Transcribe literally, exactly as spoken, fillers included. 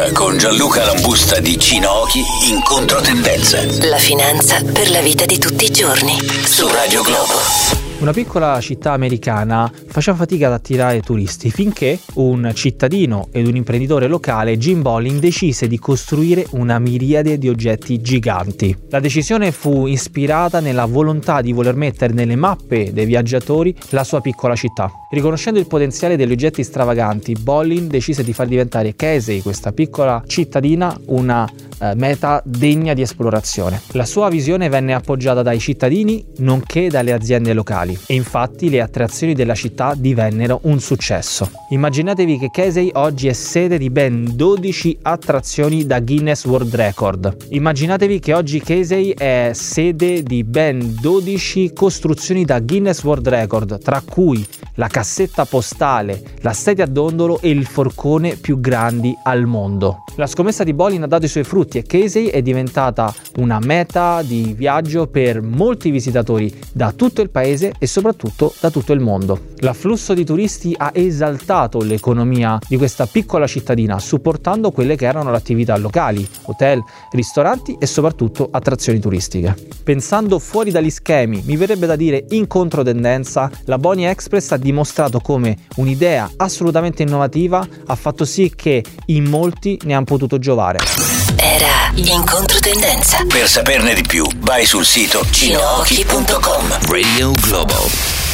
Finanza con Gianluca Lambusta di Cinochi in controtendenza. La finanza per la vita di tutti i giorni su Radio Globo. Una piccola città americana faceva fatica ad attirare turisti finché un cittadino ed un imprenditore locale, Jim Bolin, decise di costruire una miriade di oggetti giganti. La decisione fu ispirata nella volontà di voler mettere nelle mappe dei viaggiatori la sua piccola città. Riconoscendo il potenziale degli oggetti stravaganti, Bolin decise di far diventare Casey, questa piccola cittadina, una eh, meta degna di esplorazione. La sua visione venne appoggiata dai cittadini nonché dalle aziende locali. E infatti le attrazioni della città divennero un successo. Immaginatevi che Casey oggi è sede di ben dodici attrazioni da Guinness World Record. Immaginatevi che oggi Casey è sede di ben dodici costruzioni da Guinness World Record, tra cui la cassetta postale, la sedia a dondolo e il forcone più grandi al mondo. La scommessa di Bolin ha dato i suoi frutti e Casey è diventata una meta di viaggio per molti visitatori da tutto il paese e soprattutto da tutto il mondo. L'afflusso di turisti ha esaltato l'economia di questa piccola cittadina, supportando quelle che erano le attività locali, hotel, ristoranti e soprattutto attrazioni turistiche. Pensando fuori dagli schemi, mi verrebbe da dire in controtendenza, la Bonnie Express ha dimostrato come un'idea assolutamente innovativa ha fatto sì che in molti ne hanno potuto giovare. Era in controtendenza. Per saperne di più, vai sul sito cinochi punto com. Radio Globo.